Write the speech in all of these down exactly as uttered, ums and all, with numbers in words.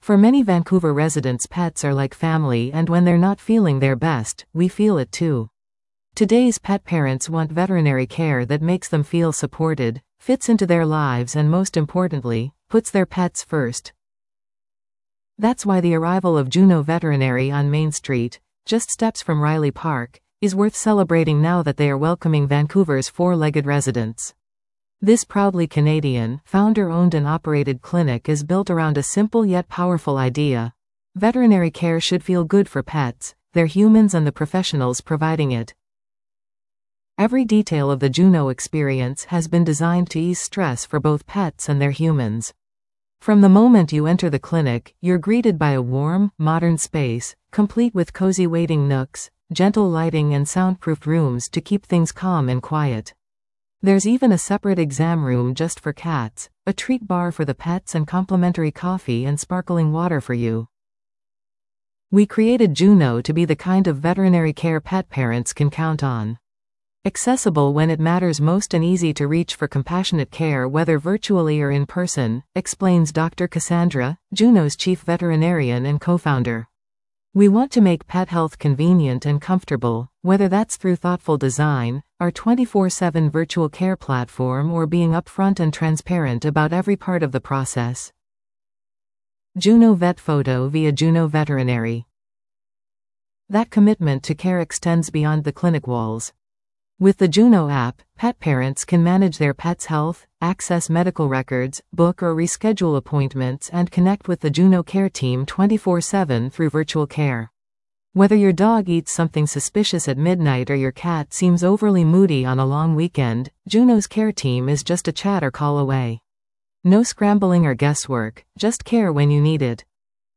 For many Vancouver residents, pets are like family, and when they're not feeling their best, we feel it too. Today's pet parents want veterinary care that makes them feel supported, fits into their lives, and most importantly, puts their pets first. That's why the arrival of Juno Veterinary on Main Street, just steps from Riley Park, is worth celebrating now that they are welcoming Vancouver's four-legged residents. This proudly Canadian, founder-owned and operated clinic is built around a simple yet powerful idea. Veterinary care should feel good for pets, their humans, and the professionals providing it. Every detail of the Juno experience has been designed to ease stress for both pets and their humans. From the moment you enter the clinic, you're greeted by a warm, modern space, complete with cozy waiting nooks, gentle lighting, and soundproofed rooms to keep things calm and quiet. There's even a separate exam room just for cats, a treat bar for the pets, and complimentary coffee and sparkling water for you. We created Juno to be the kind of veterinary care pet parents can count on. Accessible when it matters most and easy to reach for compassionate care whether virtually or in person, explains Doctor Cassandra, Juno's chief veterinarian and co-founder. We want to make pet health convenient and comfortable, whether that's through thoughtful design, our twenty-four seven virtual care platform, or being upfront and transparent about every part of the process. Juno Vet Photo via Juno Veterinary. That commitment to care extends beyond the clinic walls. With the Juno app, pet parents can manage their pet's health, access medical records, book or reschedule appointments, and connect with the Juno care team twenty-four seven through virtual care. Whether your dog eats something suspicious at midnight or your cat seems overly moody on a long weekend, Juno's care team is just a chat or call away. No scrambling or guesswork, just care when you need it.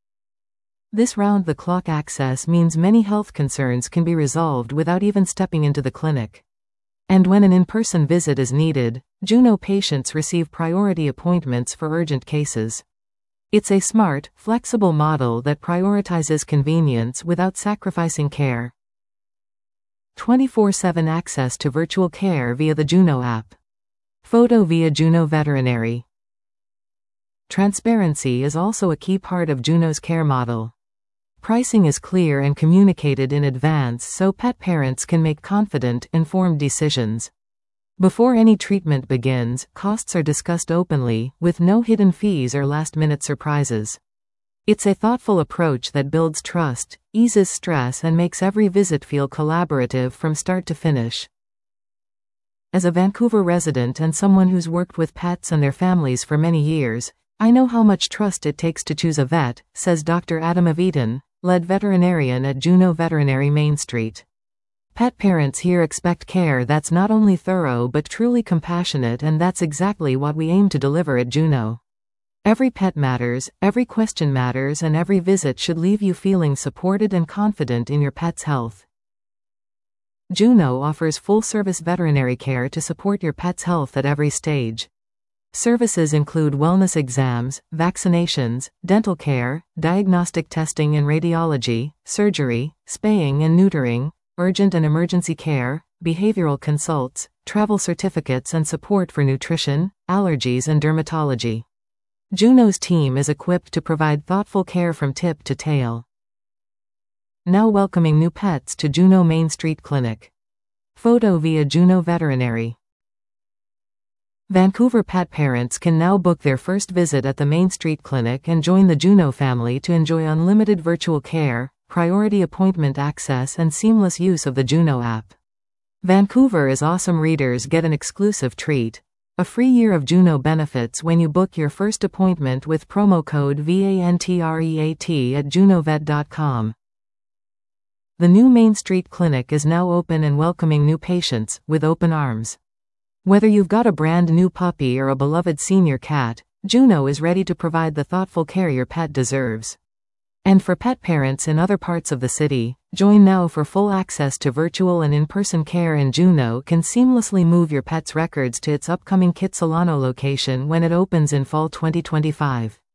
This round-the-clock access means many health concerns can be resolved without even stepping into the clinic. And when an in-person visit is needed, Juno patients receive priority appointments for urgent cases. It's a smart, flexible model that prioritizes convenience without sacrificing care. twenty-four seven access to virtual care via the Juno app. Photo via Juno Veterinary. Transparency is also a key part of Juno's care model. Pricing is clear and communicated in advance so pet parents can make confident, informed decisions. Before any treatment begins, costs are discussed openly, with no hidden fees or last-minute surprises. It's a thoughtful approach that builds trust, eases stress, and makes every visit feel collaborative from start to finish. As a Vancouver resident and someone who's worked with pets and their families for many years, I know how much trust it takes to choose a vet, says Doctor Adam Avidan, lead veterinarian at Juno Veterinary Main Street. Pet parents here expect care that's not only thorough but truly compassionate, and that's exactly what we aim to deliver at Juno. Every pet matters, every question matters, and every visit should leave you feeling supported and confident in your pet's health. Juno offers full-service veterinary care to support your pet's health at every stage. Services include wellness exams, vaccinations, dental care, diagnostic testing and radiology, surgery, spaying and neutering, urgent and emergency care, behavioral consults, travel certificates, and support for nutrition, allergies, and dermatology. Juno's team is equipped to provide thoughtful care from tip to tail. Now welcoming new pets to Juno Main Street Clinic. Photo via Juno Veterinary. Vancouver pet parents can now book their first visit at the Main Street Clinic and join the Juno family to enjoy unlimited virtual care, priority appointment access, and seamless use of the Juno app. Vancouver is awesome readers get an exclusive treat. A free year of Juno benefits when you book your first appointment with promo code V A N T R E A T at junovet dot com. The new Main Street Clinic is now open and welcoming new patients with open arms. Whether you've got a brand new puppy or a beloved senior cat, Juno is ready to provide the thoughtful care your pet deserves. And for pet parents in other parts of the city, join now for full access to virtual and in-person care, and Juno can seamlessly move your pet's records to its upcoming Kitsilano location when it opens in fall twenty twenty-five.